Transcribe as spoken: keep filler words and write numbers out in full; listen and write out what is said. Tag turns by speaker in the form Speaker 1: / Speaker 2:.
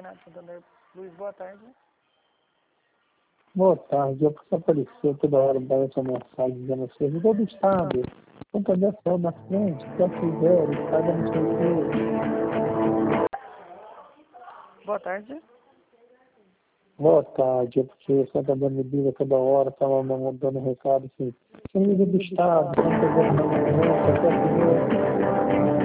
Speaker 1: Rádio Santander. Luiz, boa tarde.
Speaker 2: Boa tarde, eu preciso aparecer toda hora para essa mensagem dizendo assim, em todo estado, Santander saiu na frente, quer quiser, estado não sei o quê.
Speaker 1: Boa tarde.
Speaker 2: Boa tarde, é porque Santander me liga toda hora, estava mandando recado assim, sem liga do estado, Santander não, quer quiser.